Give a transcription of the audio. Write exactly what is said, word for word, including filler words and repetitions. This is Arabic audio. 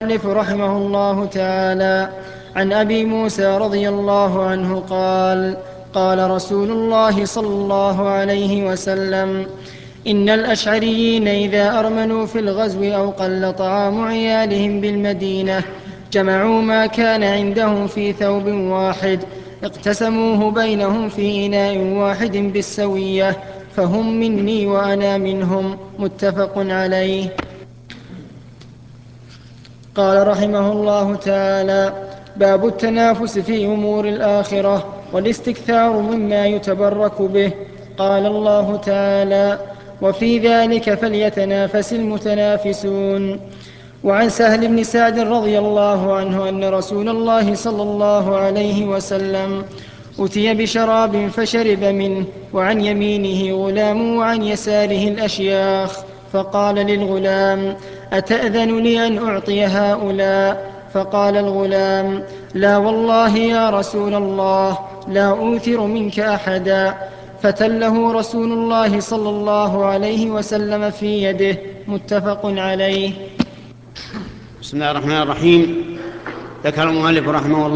المؤلف رحمه الله تعالى عن أبي موسى رضي الله عنه قال: قال رسول الله صلى الله عليه وسلم: إن الأشعريين إذا أرملوا في الغزو أو قل طعام عيالهم بالمدينة جمعوا ما كان عندهم في ثوب واحد اقتسموه بينهم في إناء واحد بالسوية، فهم مني وأنا منهم. متفق عليه. قال رحمه الله تعالى: باب التنافس في أمور الآخرة والاستكثار مما يتبرك به. قال الله تعالى: وفي ذلك فليتنافس المتنافسون. وعن سهل بن سعد رضي الله عنه أن رسول الله صلى الله عليه وسلم أتي بشراب فشرب منه، وعن يمينه غلام وعن يساره الأشياخ، فقال للغلام: أتأذن لي أن أعطي هؤلاء؟ فقال الغلام: لا والله يا رسول الله، لا أوثر منك أحدا. فتله رسول الله صلى الله عليه وسلم في يده. متفق عليه. بسم الله الرحمن الرحيم. ذكر المؤلف رحمه الله